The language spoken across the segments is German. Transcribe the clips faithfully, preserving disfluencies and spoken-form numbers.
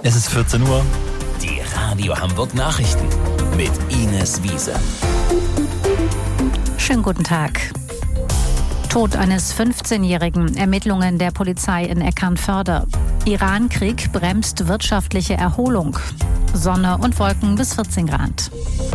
Es ist vierzehn Uhr. Die Radio Hamburg Nachrichten mit Ines Wiese. Schönen guten Tag. Tod eines fünfzehnjährigen, Ermittlungen der Polizei in Eckernförde. Iran-Krieg bremst wirtschaftliche Erholung. Sonne und Wolken bis vierzehn Grad.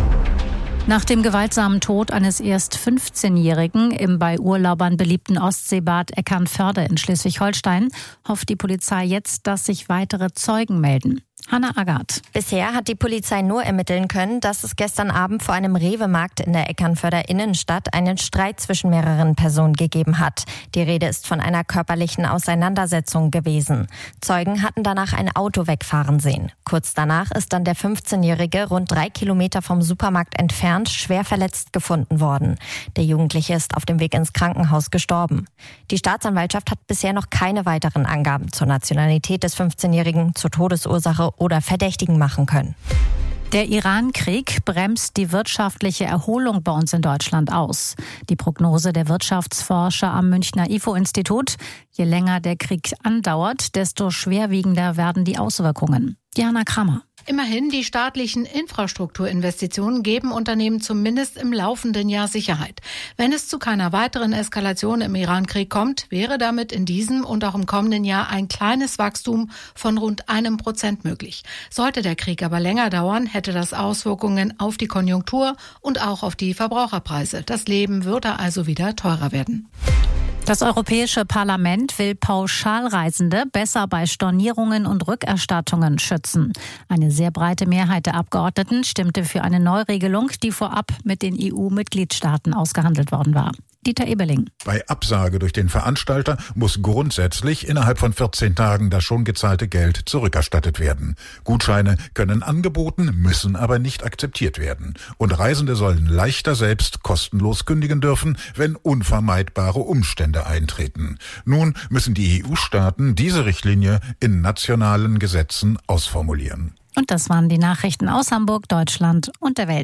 Nach dem gewaltsamen Tod eines erst fünfzehnjährigen im bei Urlaubern beliebten Ostseebad Eckernförde in Schleswig-Holstein hofft die Polizei jetzt, dass sich weitere Zeugen melden. Hanna Agard. Bisher hat die Polizei nur ermitteln können, dass es gestern Abend vor einem Rewe-Markt in der Eckernförder Innenstadt einen Streit zwischen mehreren Personen gegeben hat. Die Rede ist von einer körperlichen Auseinandersetzung gewesen. Zeugen hatten danach ein Auto wegfahren sehen. Kurz danach ist dann der fünfzehnjährige rund drei Kilometer vom Supermarkt entfernt schwer verletzt gefunden worden. Der Jugendliche ist auf dem Weg ins Krankenhaus gestorben. Die Staatsanwaltschaft hat bisher noch keine weiteren Angaben zur Nationalität des fünfzehnjährigen, zur Todesursache oder Verdächtigen machen können. Der Iran-Krieg bremst die wirtschaftliche Erholung bei uns in Deutschland aus. Die Prognose der Wirtschaftsforscher am Münchner I F O-Institut: Je länger der Krieg andauert, desto schwerwiegender werden die Auswirkungen. Diana Kramer. Immerhin, die staatlichen Infrastrukturinvestitionen geben Unternehmen zumindest im laufenden Jahr Sicherheit. Wenn es zu keiner weiteren Eskalation im Iran-Krieg kommt, wäre damit in diesem und auch im kommenden Jahr ein kleines Wachstum von rund einem Prozent möglich. Sollte der Krieg aber länger dauern, hätte das Auswirkungen auf die Konjunktur und auch auf die Verbraucherpreise. Das Leben würde also wieder teurer werden. Das Europäische Parlament will Pauschalreisende besser bei Stornierungen und Rückerstattungen schützen. Eine sehr breite Mehrheit der Abgeordneten stimmte für eine Neuregelung, die vorab mit den E U-Mitgliedstaaten ausgehandelt worden war. Dieter Eberling. Bei Absage durch den Veranstalter muss grundsätzlich innerhalb von vierzehn Tagen das schon gezahlte Geld zurückerstattet werden. Gutscheine können angeboten, müssen aber nicht akzeptiert werden. Und Reisende sollen leichter selbst kostenlos kündigen dürfen, wenn unvermeidbare Umstände eintreten. Nun müssen die E U-Staaten diese Richtlinie in nationalen Gesetzen ausformulieren. Und das waren die Nachrichten aus Hamburg, Deutschland und der Welt.